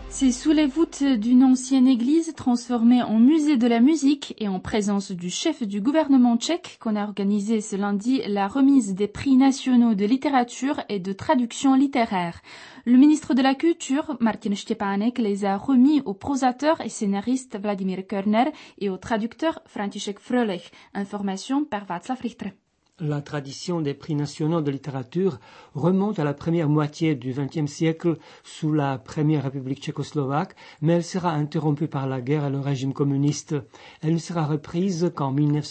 C'est sous les voûtes d'une ancienne église transformée en musée de la musique et en présence du chef du gouvernement tchèque qu'on a organisé ce lundi la remise des prix nationaux de littérature et de traduction littéraire. Le ministre de la Culture, Martin Štěpánek, les a remis au prosateur et scénariste Vladimír Körner et au traducteur František Frölich. Information par Václav Richter. La tradition des prix nationaux de littérature remonte à la première moitié du XXe siècle sous la Première République tchécoslovaque, mais elle sera interrompue par la guerre et le régime communiste. Elle ne sera reprise qu'en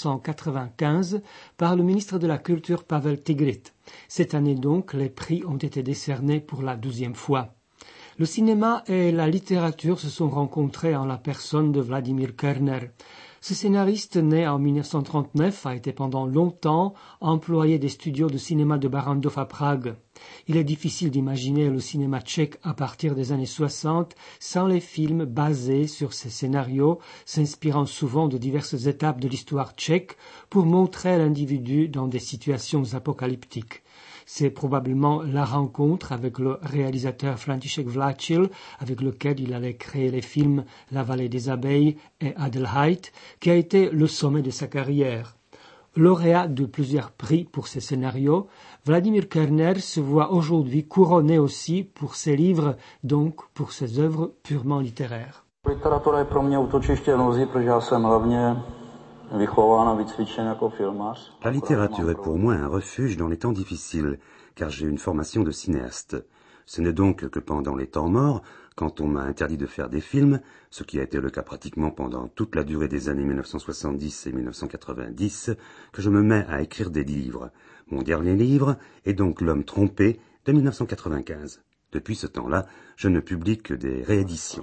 1995 par le ministre de la Culture Pavel Tigrit. Cette année donc, les prix ont été décernés pour la 12e fois. Le cinéma et la littérature se sont rencontrés en la personne de Vladimír Körner. Ce scénariste, né en 1939, a été pendant longtemps employé des studios de cinéma de Barrandov à Prague. Il est difficile d'imaginer le cinéma tchèque à partir des années 60 sans les films basés sur ces scénarios, s'inspirant souvent de diverses étapes de l'histoire tchèque pour montrer l'individu dans des situations apocalyptiques. C'est probablement la rencontre avec le réalisateur František Vláčil, avec lequel il allait créer les films La vallée des abeilles et Adelheid, qui a été le sommet de sa carrière. Lauréat de plusieurs prix pour ses scénarios, Vladimír Körner se voit aujourd'hui couronné aussi pour ses livres, donc pour ses œuvres purement littéraires. Literatura je pro mě útočiště hrozí, protože já jsem hlavně vychován a vycvičen jako filmař. La littérature est pour moi un refuge dans les temps difficiles, car j'ai une formation de cinéaste. Ce n'est donc que pendant les temps morts, quand on m'a interdit de faire des films, ce qui a été le cas pratiquement pendant toute la durée des années 1970 et 1990, que je me mets à écrire des livres. Mon dernier livre est donc L'homme trompé de 1995. Depuis ce temps-là, je ne publie que des rééditions.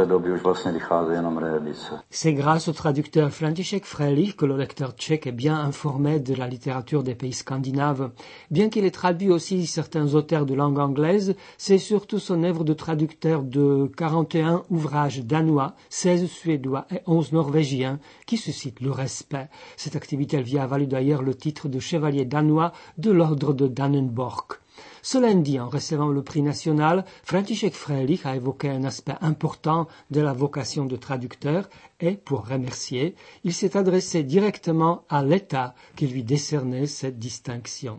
C'est grâce au traducteur František Frölich que le lecteur tchèque est bien informé de la littérature des pays scandinaves. Bien qu'il ait traduit aussi certains auteurs de langue anglaise, c'est surtout son œuvre de traducteur de 41 ouvrages danois, 16 suédois et 11 norvégiens qui suscite le respect. Cette activité lui a valu d'ailleurs le titre de chevalier danois de l'ordre de Dannenborg. Ce lundi, en recevant le prix national, František Frölich a évoqué un aspect important de la vocation de traducteur et, pour remercier, il s'est adressé directement à l'État qui lui décernait cette distinction.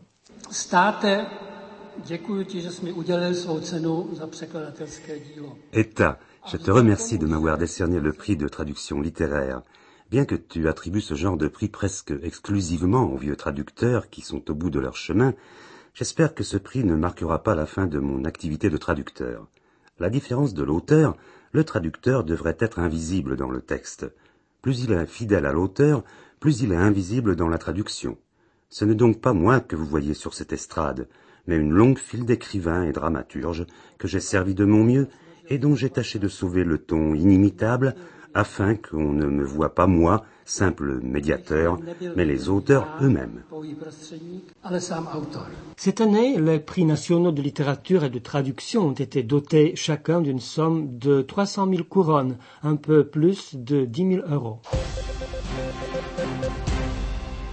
État, je te remercie de m'avoir décerné le prix de traduction littéraire. Bien que tu attribues ce genre de prix presque exclusivement aux vieux traducteurs qui sont au bout de leur chemin, j'espère que ce prix ne marquera pas la fin de mon activité de traducteur. La différence de l'auteur, le traducteur devrait être invisible dans le texte. Plus il est fidèle à l'auteur, plus il est invisible dans la traduction. Ce n'est donc pas moi que vous voyez sur cette estrade, mais une longue file d'écrivains et dramaturges que j'ai servi de mon mieux et dont j'ai tâché de sauver le ton inimitable afin qu'on ne me voie pas moi, simple médiateur, mais les auteurs eux-mêmes. Cette année, les prix nationaux de littérature et de traduction ont été dotés chacun d'une somme de 300 000 couronnes, un peu plus de 10 000 euros.